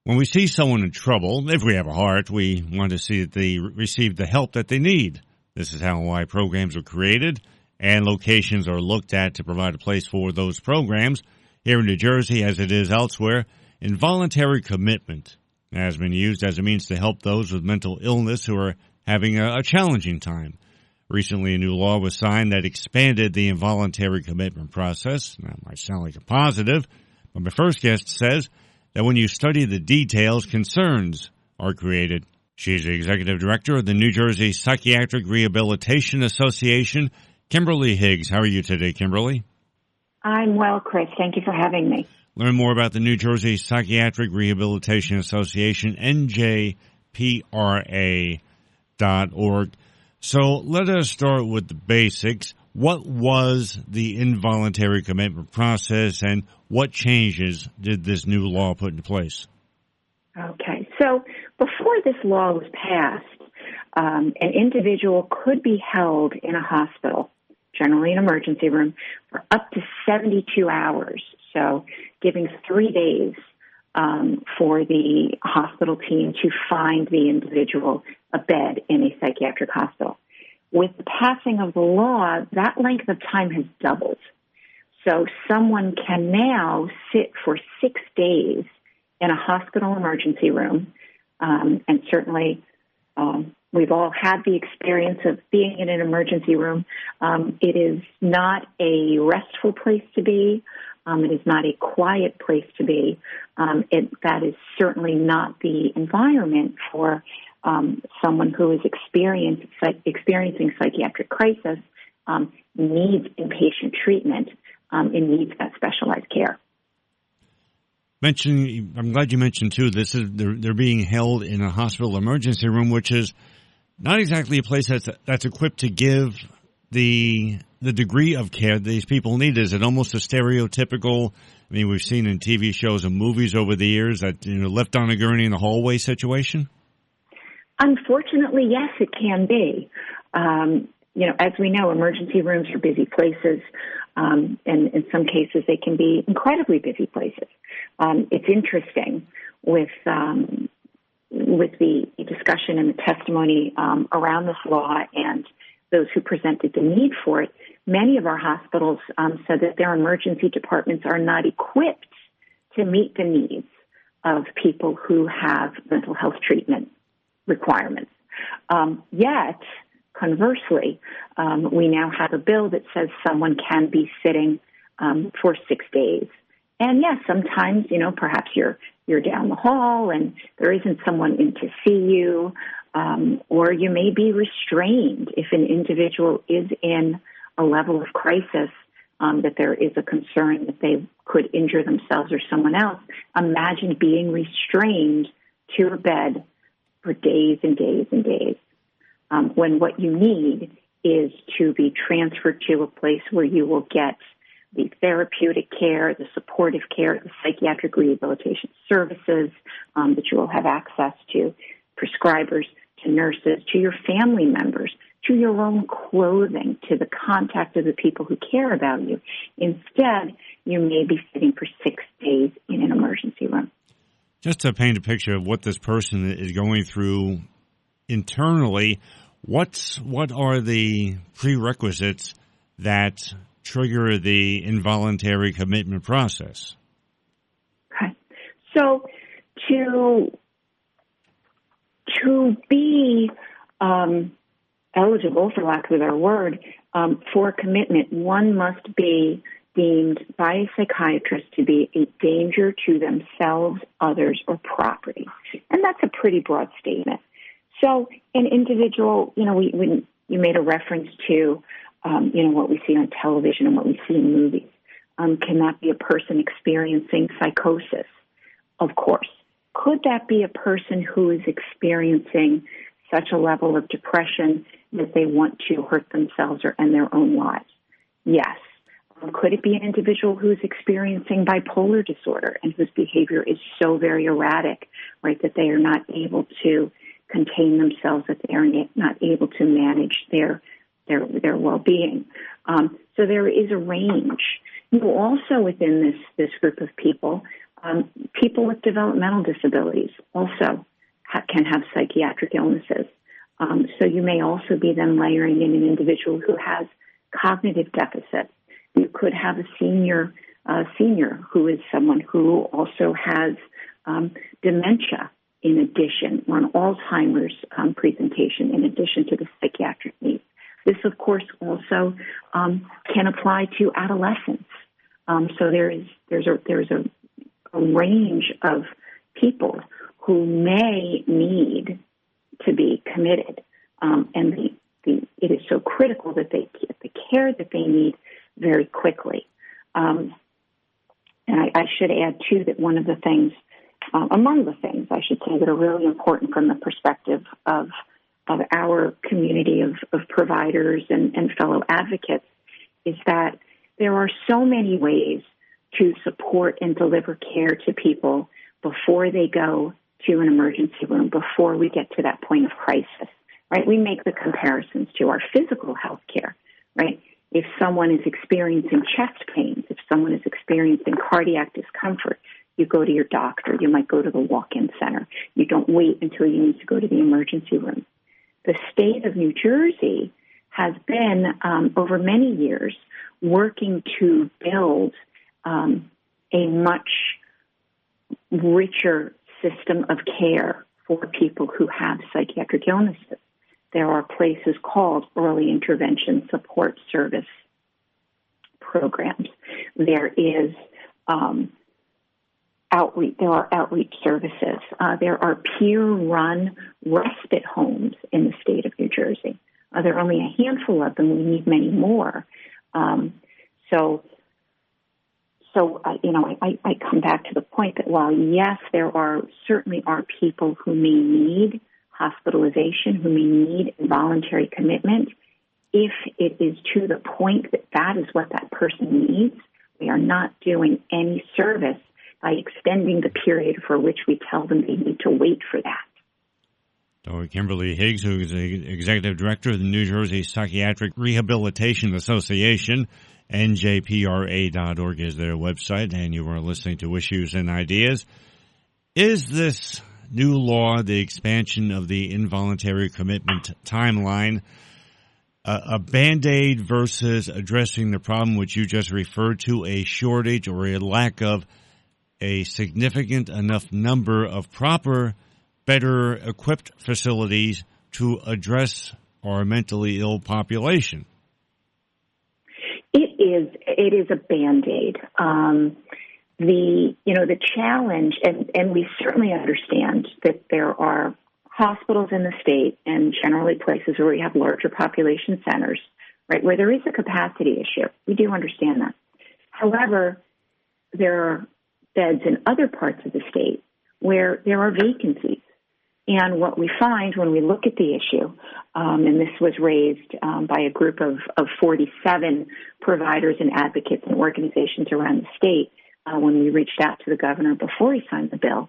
When we see someone in trouble, if we have a heart, we want to see that they receive the help that they need. This is why programs are created and locations are looked at to provide a place for those programs. Here in New Jersey, as it is elsewhere, involuntary commitment has been used as a means to help those with mental illness who are having a challenging time. Recently, a new law was signed that expanded the involuntary commitment process. That might sound like a positive, but my first guest says that when you study the details, concerns are created. She's the executive director of the New Jersey Psychiatric Rehabilitation Association, Kimberly Higgs. How are you today, Kimberly? I'm well, Chris. Thank you for having me. Learn more about the New Jersey Psychiatric Rehabilitation Association, njpra.org. So let us start with the basics. What was the involuntary commitment process and what changes did this new law put into place? Okay. So before this law was passed, an individual could be held in a hospital, generally an emergency room, for up to 72 hours. So giving 3 days for the hospital team to find the individual a bed in a psychiatric hospital. With the passing of the law, that length of time has doubled. So someone can now sit for 6 days in a hospital emergency room, and certainly we've all had the experience of being in an emergency room. It is not a restful place to be. It is not a quiet place to be. That is certainly not the environment for someone who is experiencing psychiatric crisis, needs inpatient treatment, and needs that specialized care. I'm glad you mentioned too. They're being held in a hospital emergency room, which is not exactly a place that's equipped to give the degree of care these people need. Is it almost a stereotypical? I mean, we've seen in TV shows and movies over the years that left on a gurney in the hallway situation. Unfortunately, yes, it can be. As we know, emergency rooms are busy places, and in some cases they can be incredibly busy places. It's interesting with the discussion and the testimony around this law and those who presented the need for it. Many of our hospitals said that their emergency departments are not equipped to meet the needs of people who have mental health treatment requirements. Yet, conversely, we now have a bill that says someone can be sitting for 6 days. And yes, sometimes, perhaps you're down the hall and there isn't someone in to see you, or you may be restrained if an individual is in a level of crisis, that there is a concern that they could injure themselves or someone else. Imagine being restrained to a bed for days and days and days, when what you need is to be transferred to a place where you will get the therapeutic care, the supportive care, the psychiatric rehabilitation services, that you will have access to prescribers, to nurses, to your family members, to your own clothing, to the contact of the people who care about you. Instead, you may be sitting for 6 days in an emergency room. Just to paint a picture of what this person is going through internally, what are the prerequisites that trigger the involuntary commitment process? Okay. So to be eligible, for lack of a better word, for commitment, one must be deemed by a psychiatrist to be a danger to themselves, others, or property. And that's a pretty broad statement. So an individual, you made a reference to, what we see on television and what we see in movies. Can that be a person experiencing psychosis? Of course. Could that be a person who is experiencing such a level of depression that they want to hurt themselves or end their own lives? Yes. Could it be an individual who's experiencing bipolar disorder and whose behavior is so very erratic, right, that they are not able to contain themselves, that they are not able to manage their well-being? So there is a range. Also within this group of people, People with developmental disabilities also can have psychiatric illnesses. So you may also be then layering in an individual who has cognitive deficits. You could have a senior who is someone who also has dementia in addition, or an Alzheimer's presentation in addition to the psychiatric needs. This, of course, also can apply to adolescents. So there's a range of people who may need to be committed, and it is so critical that they get the care that they need very quickly. And I should add, too, that one of the things, among the things, I should say, that are really important from the perspective of our community of providers and fellow advocates is that there are so many ways to support and deliver care to people before they go to an emergency room, before we get to that point of crisis, right? We make the comparisons to our physical health care, right? If someone is experiencing chest pains, if someone is experiencing cardiac discomfort, you go to your doctor. You might go to the walk-in center. You don't wait until you need to go to the emergency room. The state of New Jersey has been, over many years, working to build a much richer system of care for people who have psychiatric illnesses. There are places called early intervention support service programs. There is outreach. There are outreach services. There are peer-run respite homes in the state of New Jersey. There are only a handful of them. We need many more. I come back to the point that while, yes, there certainly are people who may need hospitalization, who may need involuntary commitment, if it is to the point that is what that person needs, we are not doing any service by extending the period for which we tell them they need to wait for that. Dr. Kimberly Higgs, who is the Executive Director of the New Jersey Psychiatric Rehabilitation Association, njpra.org is their website, and you are listening to Issues and Ideas. Is this new law, the expansion of the involuntary commitment timeline, a Band-Aid versus addressing the problem which you just referred to, a shortage or a lack of a significant enough number of proper, better equipped facilities to address our mentally ill population? It is a Band-Aid. The challenge, and we certainly understand that there are hospitals in the state and generally places where we have larger population centers, right, where there is a capacity issue. We do understand that. However, there are beds in other parts of the state where there are vacancies. And what we find when we look at the issue, and this was raised by a group of 47 providers and advocates and organizations around the state when we reached out to the governor before he signed the bill,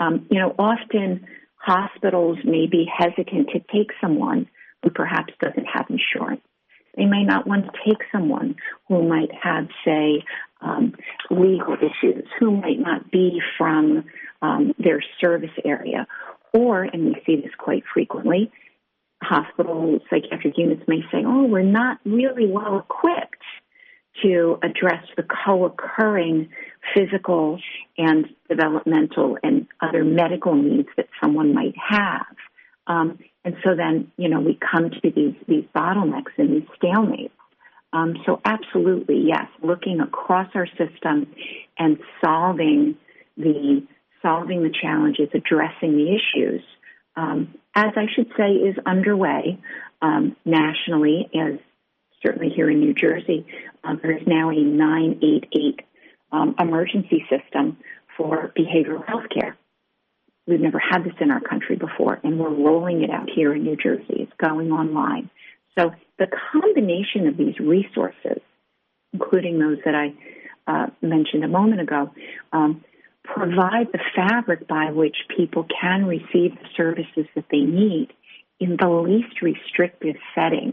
often hospitals may be hesitant to take someone who perhaps doesn't have insurance. They may not want to take someone who might have, say, legal issues, who might not be from their service area. Or, and we see this quite frequently, hospital psychiatric units may say, we're not really well equipped to address the co-occurring physical and developmental and other medical needs that someone might have. And so then, we come to these bottlenecks and these stalemates. So absolutely, yes, looking across our system and solving the challenges, addressing the issues, as I should say, is underway nationally, as certainly here in New Jersey. There is now a 988 emergency system for behavioral health care. We've never had this in our country before, and we're rolling it out here in New Jersey. It's going online. So the combination of these resources, including those that I mentioned a moment ago, provide the fabric by which people can receive the services that they need in the least restrictive setting.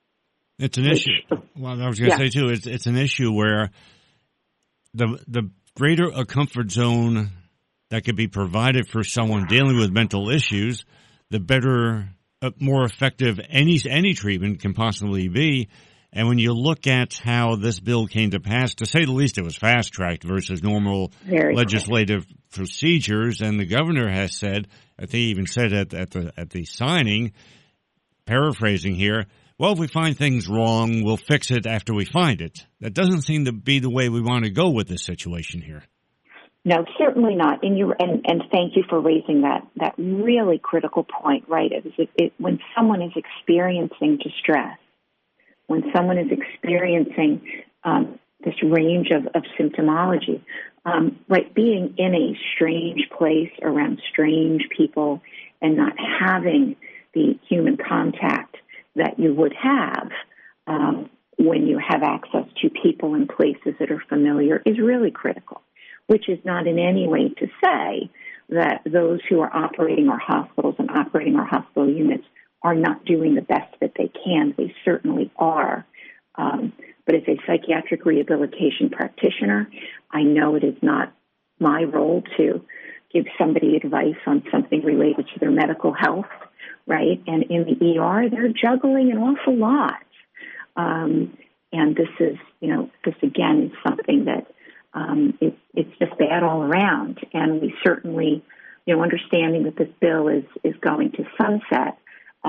It's an issue. Well, I was going to say, too, it's an issue where the greater a comfort zone that could be provided for someone dealing with mental issues, the better, more effective any treatment can possibly be. And when you look at how this bill came to pass, to say the least, it was fast-tracked versus normal legislative procedures. And the governor has said, I think he even said at the signing, paraphrasing here, well, if we find things wrong, we'll fix it after we find it. That doesn't seem to be the way we want to go with this situation here. No, certainly not. And thank you for raising that really critical point, right? When someone is experiencing distress, when someone is experiencing this range of symptomology, right, being in a strange place around strange people and not having the human contact that you would have when you have access to people and places that are familiar is really critical, which is not in any way to say that those who are operating our hospitals and operating our hospital units are not doing the best that they can. They certainly are. But as a psychiatric rehabilitation practitioner, I know it is not my role to give somebody advice on something related to their medical health, right? And in the ER, they're juggling an awful lot. And this is, this again is something that it's just bad all around. And we certainly, understanding that this bill is going to sunset,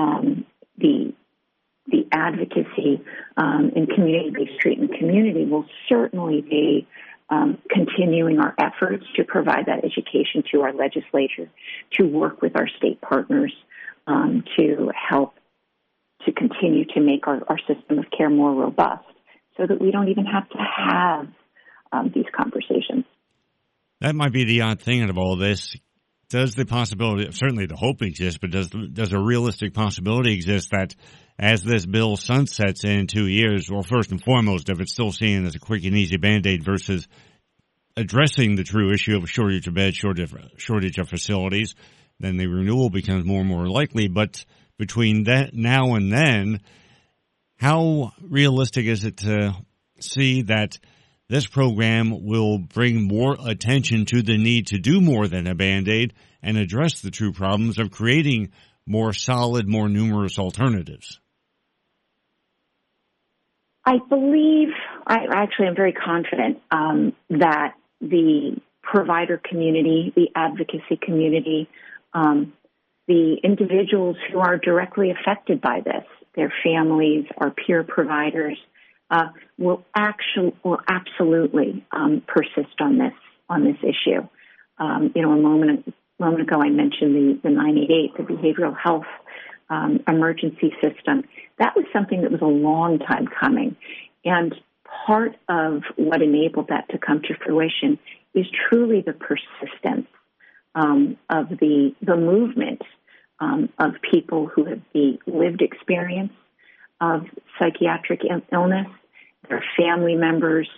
the advocacy and community-based treatment community will certainly be continuing our efforts to provide that education to our legislature, to work with our state partners to help to continue to make our system of care more robust so that we don't even have to have these conversations. That might be the odd thing out of all this. Does the possibility, certainly the hope exists, but does a realistic possibility exist that as this bill sunsets in 2 years, well, first and foremost, if it's still seen as a quick and easy Band-Aid versus addressing the true issue of a shortage of beds, shortage of facilities, then the renewal becomes more and more likely. But between that now and then, how realistic is it to see that this program will bring more attention to the need to do more than a Band-Aid and address the true problems of creating more solid, more numerous alternatives? I believe, I'm very confident that the provider community, the advocacy community, the individuals who are directly affected by this, their families, our peer providers, will absolutely persist on this issue. A moment ago I mentioned the 988, the behavioral health emergency system. That was something that was a long time coming, and part of what enabled that to come to fruition is truly the persistence of the movement of people who have the lived experience of psychiatric illness, their family members.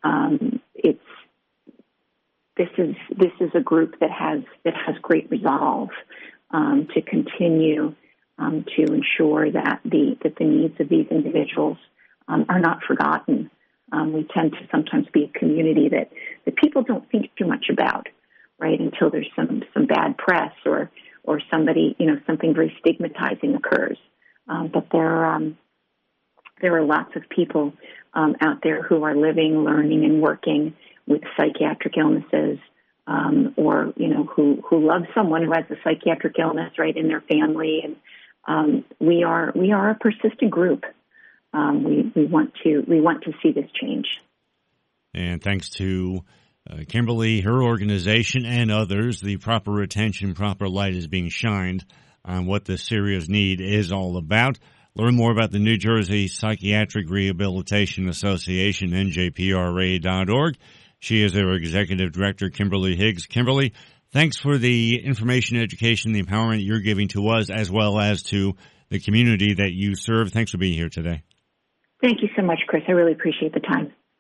This is a group that has great resolve to continue to ensure that the needs of these individuals are not forgotten. We tend to sometimes be a community that people don't think too much about, right, until there's some bad press or somebody, something very stigmatizing occurs. But there are lots of people out there who are living, learning, and working with psychiatric illnesses, or who love someone who has a psychiatric illness right in their family, and we are a persistent group. We want to see this change. And thanks to Kimberly, her organization, and others, the proper attention, proper light is being shined on what this serious need is all about. Learn more about the New Jersey Psychiatric Rehabilitation Association, njpra.org. She is their executive director, Kimberly Higgs. Kimberly, thanks for the information, education, the empowerment you're giving to us as well as to the community that you serve. Thanks for being here today. Thank you so much, Chris. I really appreciate the time.